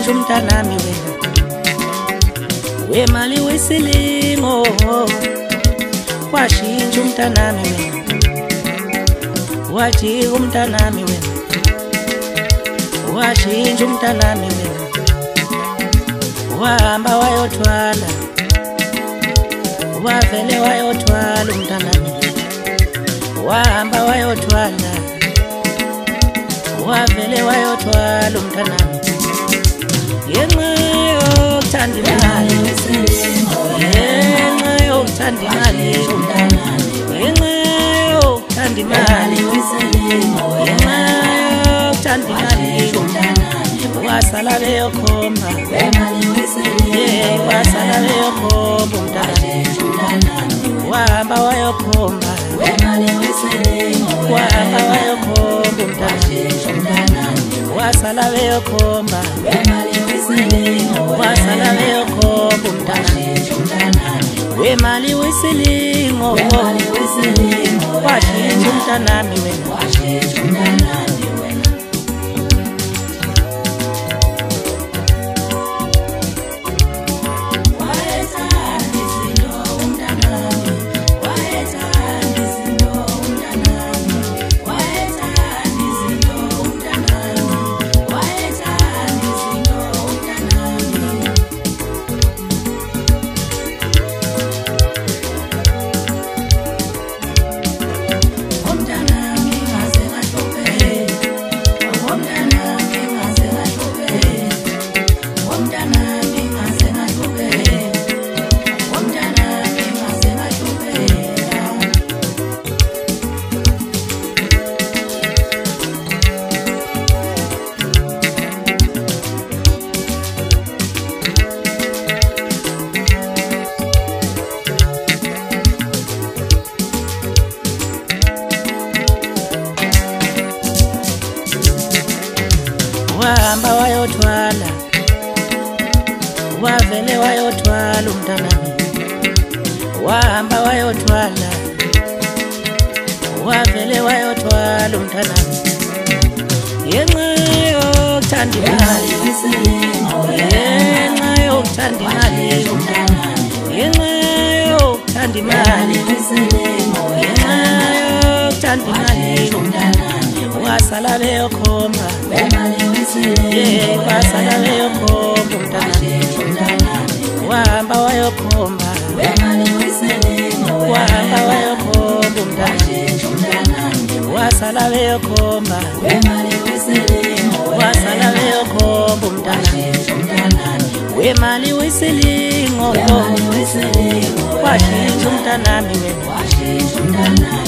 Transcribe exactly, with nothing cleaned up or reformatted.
washintsha umntanami wena wemali wesilingo washintsha umntanami wena wajika umntanami wena washintsha umntanami wena wahamba wayothwala wavele wayothwala umntanami wahamba wayothwala wavele wayothwala umntanami ngenxa yokuthanda imali ngenxa yokuthanda imali ngenxa yokuthanda imali ngenxa yokuthanda imali wasala beyokhomba wasala beyokhomba umntanami wahamba wayokhomba wahamba wayokhomba umntanami wasala beyokhomba wasala beyokhomba umntanami wemali wesilingo washintsha umntanami wena wahamba wayothwala wavele wayothwala umntanami wahamba wayothwala wavele wayothwala umntanami ngenxa yokuthanda imali ngenxa yokuthanda imali ngenxa yokuthanda imali ngenxa yokuthanda imali wasala beyokhomba wasala beyokhomba umntanami wahamba wayokhomba wahamba wayokhomba umntanami wasala beyokhomba wasala beyokhomba umntanami wemali wesilingo washintsha umntanami wena